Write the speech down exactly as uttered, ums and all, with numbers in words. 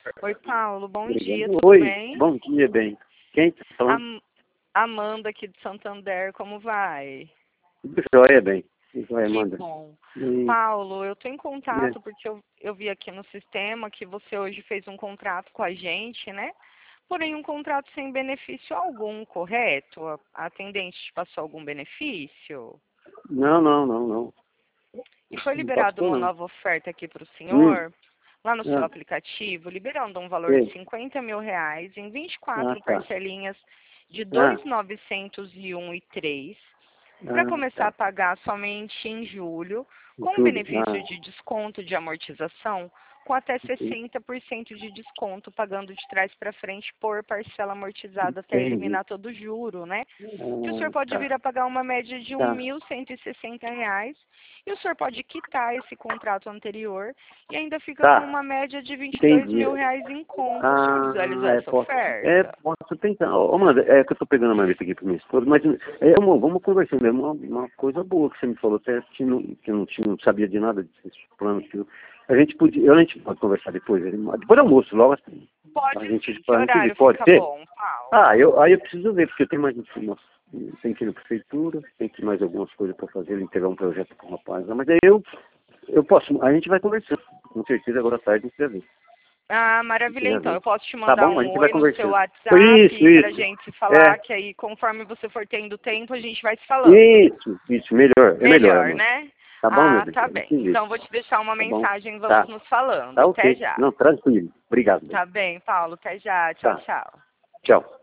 Oi, Paulo, bom dia, Obrigado. tudo Oi, bem? bom dia, bem. Quem está falando? Am Amanda aqui de Santander, como vai? Tudo jóia, bem. Tudo jóia, Que Amanda. bom. E, Paulo, eu estou em é, contato porque eu, eu vi aqui no sistema que você hoje fez um contrato com a gente, né? Porém, um contrato sem benefício algum, correto? A a atendente te passou algum benefício? não, não, não, não. E foi Não liberada passou, uma não. nova oferta aqui para o Hum, senhor, lá no seu ah, aplicativo, liberando um valor de sei. cinquenta mil reais em vinte e Ah, quatro tá. parcelinhas de Ah, dois mil novecentos e um e três, para ah, começar a tá. pagar somente em julho, com um Tudo. benefício Ah, de desconto de amortização com até entendi. sessenta por cento de desconto, pagando de trás para frente por parcela amortizada até Entendi. eliminar todo o juro, né? Que o senhor Ah, pode vir tá. a pagar uma média de Tá. mil cento e sessenta reais e o senhor pode quitar esse contrato anterior e ainda fica com Tá. uma média de vinte e dois Entendi. mil reais em conta. O senhor visualizou Ah, é, essa posso, é, oferta? posso tentar. Ô, Amanda, é que eu tô pegando a maleta aqui para minha esposa, mas é, amor, vamos conversar mesmo. Uma, uma coisa boa que você me falou, até que, não, que eu não, tinha, não sabia de nada desses planos. Que eu, a gente podia, eu, a gente pode conversar depois, ele- depois do almoço, logo assim. A Pode gente, sim. Que a gente vê, horário pode fica ser? bom, Paulo? Ah, eu, aí eu preciso ver, porque eu tenho mais informações. Tem que ir na prefeitura, tem que ir mais algumas coisas para fazer, entregar um projeto para o rapaz. Mas aí eu, eu posso, a gente vai conversando. Com certeza agora à tarde a gente vai ver. Ah, A gente maravilha, já então. vê. Eu posso te Tá mandar bom? A um gente vai oi no seu conversando. Isso, WhatsApp pra isso. gente se falar, É, que aí conforme você for tendo tempo, a gente vai se falando. isso, isso. Melhor, é melhor, Melhor, amor. né? Tá bom, meu Ah, bem? tá É bem. desse jeito. Então vou te deixar uma Tá bom? mensagem, vamos Tá. nos falando. Tá Até ok. já. Não, tranquilo. Obrigado, bem. Tá bem, Paulo. Até já. Tchau, Tá. tchau. Tchau.